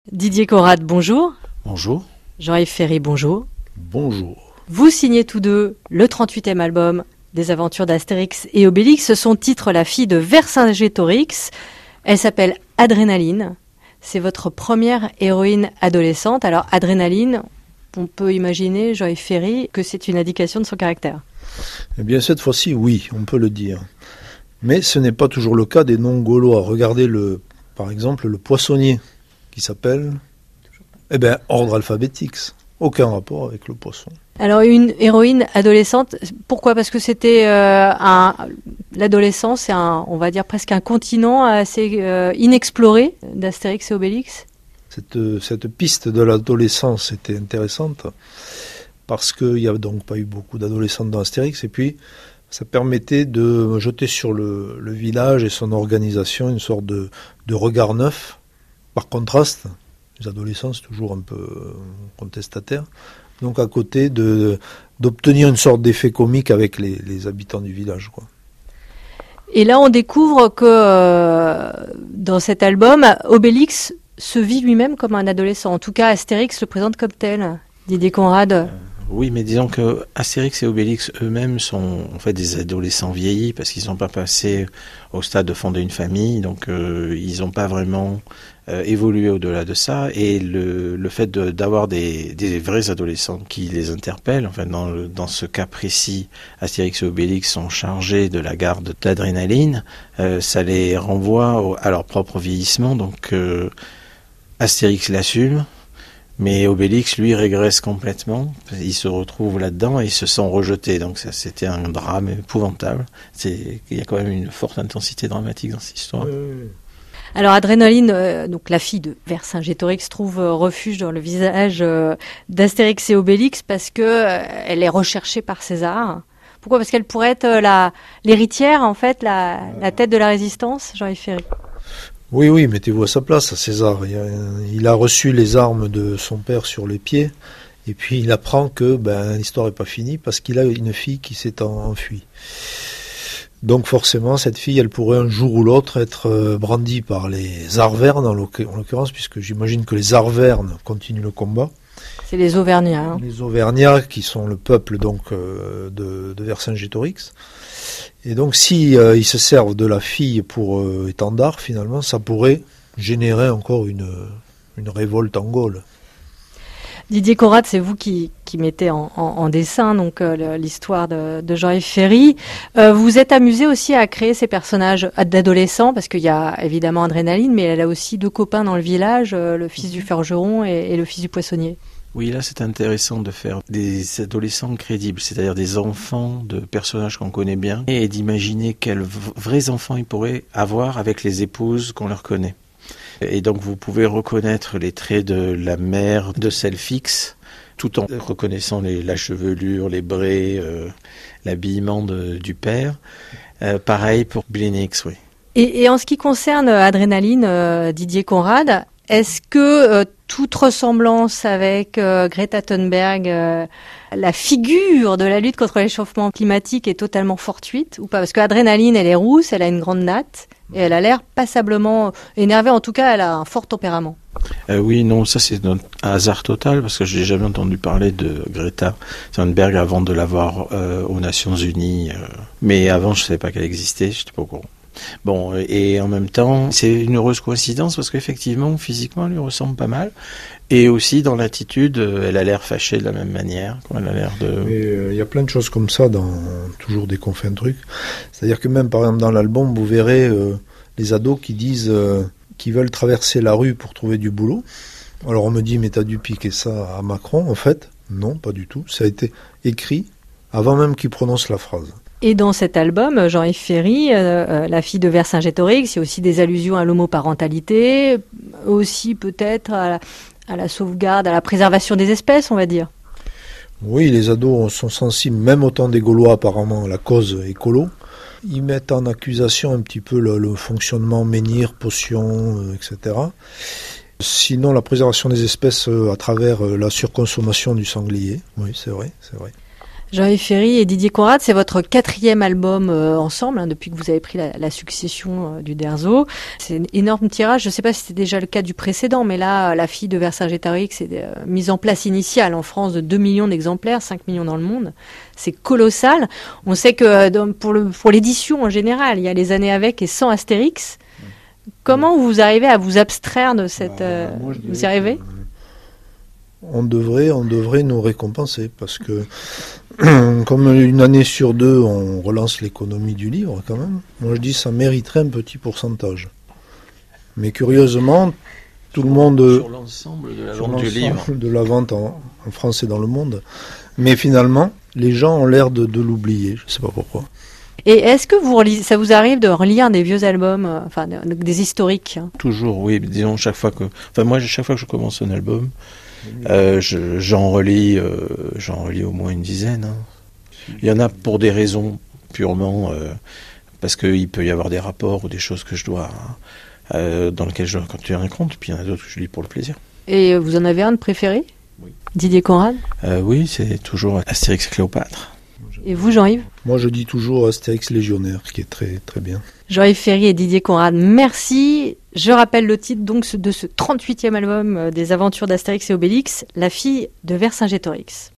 Didier Conrad, bonjour. Bonjour. Jean-Yves Ferry, bonjour. Bonjour. Vous signez tous deux le 38e album des aventures d'Astérix et Obélix. Son titre, La fille de Vercingétorix. Elle s'appelle Adrénaline. C'est votre première héroïne adolescente. Alors, Adrénaline, on peut imaginer, Jean-Yves Ferry, que c'est une indication de son caractère. Eh bien, cette fois-ci, oui, on peut le dire. Mais ce n'est pas toujours le cas des noms gaulois. Regardez, par exemple, le poissonnier, qui s'appelle ordre alphabétique. Aucun rapport avec le poisson. Alors, une héroïne adolescente, pourquoi ? Parce que c'était l'adolescence, c'est on va dire presque un continent assez inexploré d'Astérix et Obélix. Cette piste de l'adolescence était intéressante parce qu'il n'y a donc pas eu beaucoup d'adolescentes dans Astérix, et puis ça permettait de jeter sur le village et son organisation une sorte de regard neuf. Par contraste, les adolescents, c'est toujours un peu contestataire. Donc à côté d'obtenir une sorte d'effet comique avec les habitants du village, quoi. Et là, on découvre que dans cet album, Obélix se vit lui-même comme un adolescent. En tout cas, Astérix le présente comme tel. Didier Conrad. Oui, mais disons que Astérix et Obélix eux-mêmes sont en fait des adolescents vieillis parce qu'ils n'ont pas passé au stade de fonder une famille, donc ils n'ont pas vraiment évolué au-delà de ça. Et le fait d'avoir des vrais adolescents qui les interpellent, enfin dans ce cas précis, Astérix et Obélix sont chargés de la garde d'Adrénaline, ça les renvoie à leur propre vieillissement. Donc Astérix l'assume. Mais Obélix, lui, régresse complètement. Il se retrouve là-dedans et il se sent rejeté. Donc ça, c'était un drame épouvantable. Il y a quand même une forte intensité dramatique dans cette histoire. Alors Adrénaline, donc la fille de Vercingétorix, trouve refuge dans le visage d'Astérix et Obélix parce que elle est recherchée par César. Pourquoi ? Parce qu'elle pourrait être l'héritière, en fait, la tête de la résistance, Jean-Yves Ferry. Oui, mettez-vous à sa place, César. Il a reçu les armes de son père sur les pieds, et puis il apprend que l'histoire n'est pas finie parce qu'il a une fille qui s'est enfuie. Donc forcément, cette fille, elle pourrait un jour ou l'autre être brandie par les Arvernes, en l'occurrence, puisque j'imagine que les Arvernes continuent le combat. C'est les Auvergnats. Les Auvergnats, qui sont le peuple donc de Vercingétorix. Et donc, si ils se servent de la fille pour étendard, finalement, ça pourrait générer encore une révolte en Gaule. Didier Conrad, c'est vous qui mettez en dessin donc l'histoire de Jean-Yves Ferry. Vous êtes amusé aussi à créer ces personnages d'adolescents, parce qu'il y a évidemment Adrénaline, mais elle a aussi deux copains dans le village, le fils du forgeron et le fils du poissonnier. Oui, là c'est intéressant de faire des adolescents crédibles, c'est-à-dire des enfants de personnages qu'on connaît bien, et d'imaginer quels vrais enfants ils pourraient avoir avec les épouses qu'on leur connaît. Et donc vous pouvez reconnaître les traits de la mère de Selfix, tout en reconnaissant la chevelure, les brais, l'habillement du père. Pareil pour Blénix, oui. Et en ce qui concerne Adrénaline, Didier Conrad, est-ce que toute ressemblance avec Greta Thunberg, la figure de la lutte contre le réchauffement climatique, est totalement fortuite ou pas ? Parce qu'Adrénaline, elle est rousse, elle a une grande natte et elle a l'air passablement énervée. En tout cas, elle a un fort tempérament. Oui, non, ça c'est un hasard total parce que je n'ai jamais entendu parler de Greta Thunberg avant de l'avoir aux Nations Unies. Mais avant, je ne savais pas qu'elle existait, je n'étais pas au courant. Bon, et en même temps, c'est une heureuse coïncidence parce qu'effectivement, physiquement, elle lui ressemble pas mal. Et aussi, dans l'attitude, elle a l'air fâchée de la même manière. Elle a l'air de... Il y a plein de choses comme ça dans toujours des confins de trucs. C'est-à-dire que même, par exemple, dans l'album, vous verrez les ados qui disent qu'ils veulent traverser la rue pour trouver du boulot. Alors on me dit, mais t'as dû piquer ça à Macron, en fait. Non, pas du tout. Ça a été écrit avant même qu'il prononce la phrase. Et dans cet album, Jean-Yves Ferry, la fille de Vercingétorix, il y a aussi des allusions à l'homoparentalité, aussi peut-être à la sauvegarde, à la préservation des espèces, on va dire. Oui, les ados sont sensibles, même autant des Gaulois apparemment, à la cause écolo. Ils mettent en accusation un petit peu le fonctionnement menhir, potion, etc. Sinon, la préservation des espèces à travers la surconsommation du sanglier. Oui, c'est vrai. Jean-Yves Ferry et Didier Conrad, c'est votre 4e album ensemble, depuis que vous avez pris la succession du Derzo. C'est un énorme tirage. Je ne sais pas si c'était déjà le cas du précédent, mais là, La fille de Vercingétorix, c'est mise en place initiale en France de 2 millions d'exemplaires, 5 millions dans le monde. C'est colossal. On sait que pour l'édition en général, il y a les années avec et sans Astérix. Comment vous arrivez à vous abstraire de cette... vous y arrivez ? On devrait nous récompenser parce que comme une année sur 2, on relance l'économie du livre quand même. Moi je dis ça mériterait un petit pourcentage. Mais curieusement, tout le monde... Sur l'ensemble de la vente du livre. De la vente en France et dans le monde. Mais finalement, les gens ont l'air de l'oublier. Je ne sais pas pourquoi. Et est-ce que ça vous arrive de relire des vieux albums, des historiques ? Toujours, oui. Disons, chaque fois que je commence un album, j'en relis au moins une dizaine. Il y en a pour des raisons purement parce qu'il peut y avoir des rapports ou des choses que je dois dans lesquelles je dois tenir compte. Puis il y en a d'autres que je lis pour le plaisir. Et vous en avez un de préféré ? Oui. Didier Conrad ? Oui, c'est toujours Astérix et Cléopâtre. Et vous, Jean-Yves ? Moi, je dis toujours Astérix Légionnaire, qui est très, très bien. Jean-Yves Ferry et Didier Conrad, merci. Je rappelle le titre donc de ce 38e album des aventures d'Astérix et Obélix, La fille de Vercingétorix.